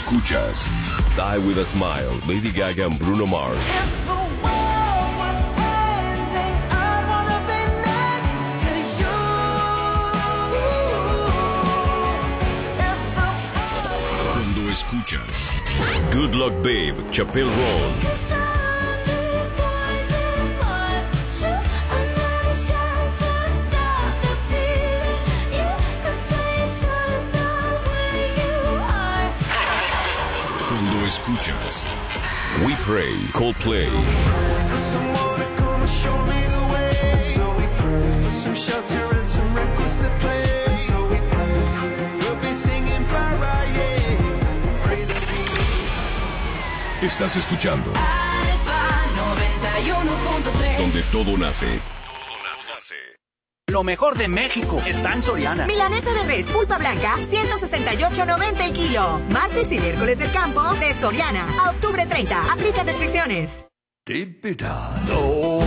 escuchas Die With a Smile, Lady Gaga and Bruno Mars. Cuando escuchas Good Luck Babe, Chappelle Roan. Cuando escuchas We Pray, Coldplay. Estás escuchando Alfa 91.3, donde todo nace. Lo mejor de México está en Soriana. Milanesa de res pulpa blanca, 168.90 el kilo. Martes y miércoles del campo de Soriana. A octubre 30. Aplica restricciones. Diputado.